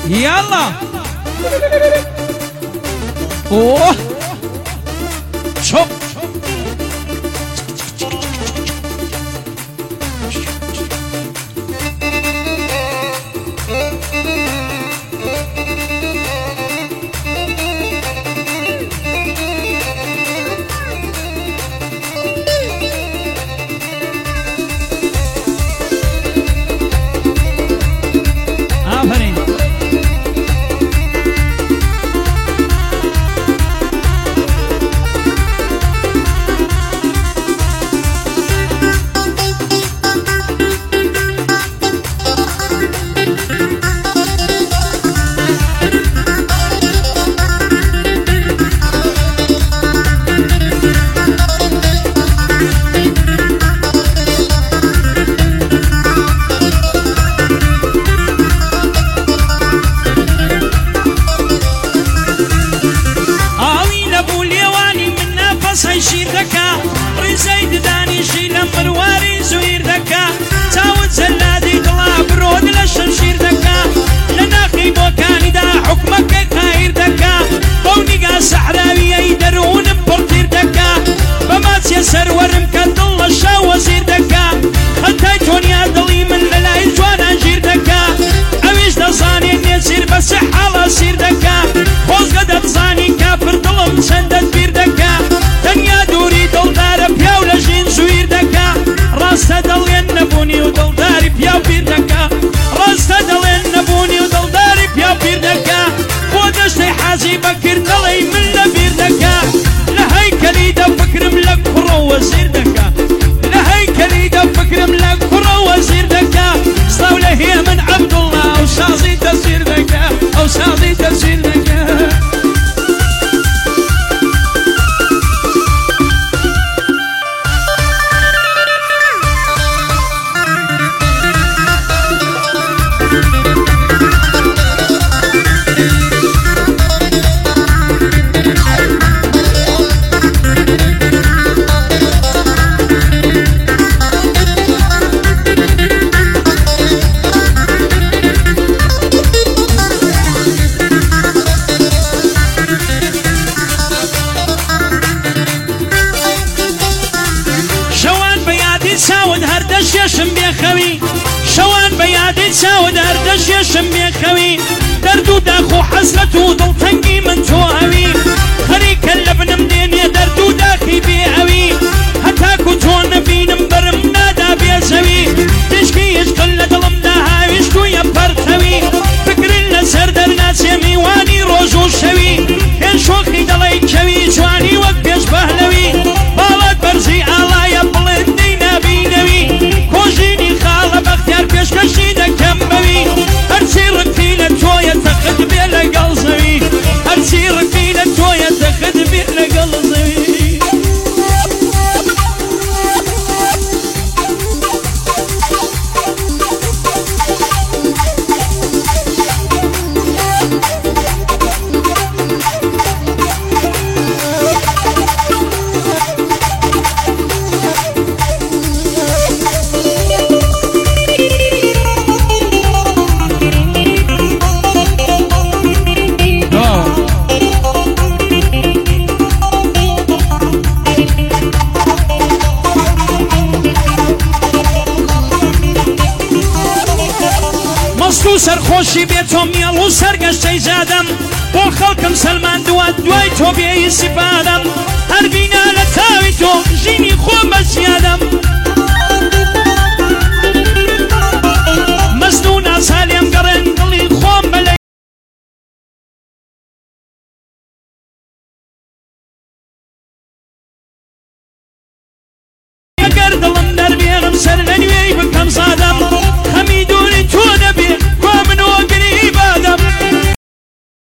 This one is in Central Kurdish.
يلا اوه شوف شير دكا رزيد داني شيل مرواري زوير دكا تاود زلادي طلع برود للشمشير دكا لناخي بوكاني دا حكمك خير دكا بوني صحراوي يدرون بورتير دكا بمات يسر ورمك ضل الشاوزير دكا خديتون يا ضلي من للاي جوانا جير دكا اويش دصاني نسير بس حالا سير دكا خوز قدت صاني كافر ظلم سندت بير دكا دنيا دوري دلدار بياو لجين زوير دكا راستا دلين نبوني ودلداري بياو بير دكا راستا دلين نبوني ودلداري بياو بير دكا ودشتي حازي بكر دلي من لبير دكا لهي كليدا فكر ملك فرو وزير دكا لهي كليدا فكر ملك فرو وزير دكا صاولة هي من عبد الله وشازي تسير دكا او شازي تسير دكا يشم بيخوي شوان بيادي تساود هردش يشم بيخوي دردو داخو حسرته ضل تنقي من توهوي خريك اللبن مدين يا دردو داخي بيهوي هتاكو تون بين برم نادا بيسوي تشكي يشقل دلم داهاوي شكو يبرتوي فكر اللي سردر ناس يميواني روزو شوي كان شوخي دلي كوي جواني وقبيش بهلوي بالات برزي آلا يبلندي نبينوي كوجيني خالة بختيار بيش كشيدة كمبوي هرسي ركيلة توية تخد بيلا قلزوي هرسي ركيلة توية تخد بيلا قلزوي سرخوشی بیتم یالو سرگشتی زدم با خلقم سلمان دوات دوای تو بیایی سپادم هر بینا لتاوی تو جینی خود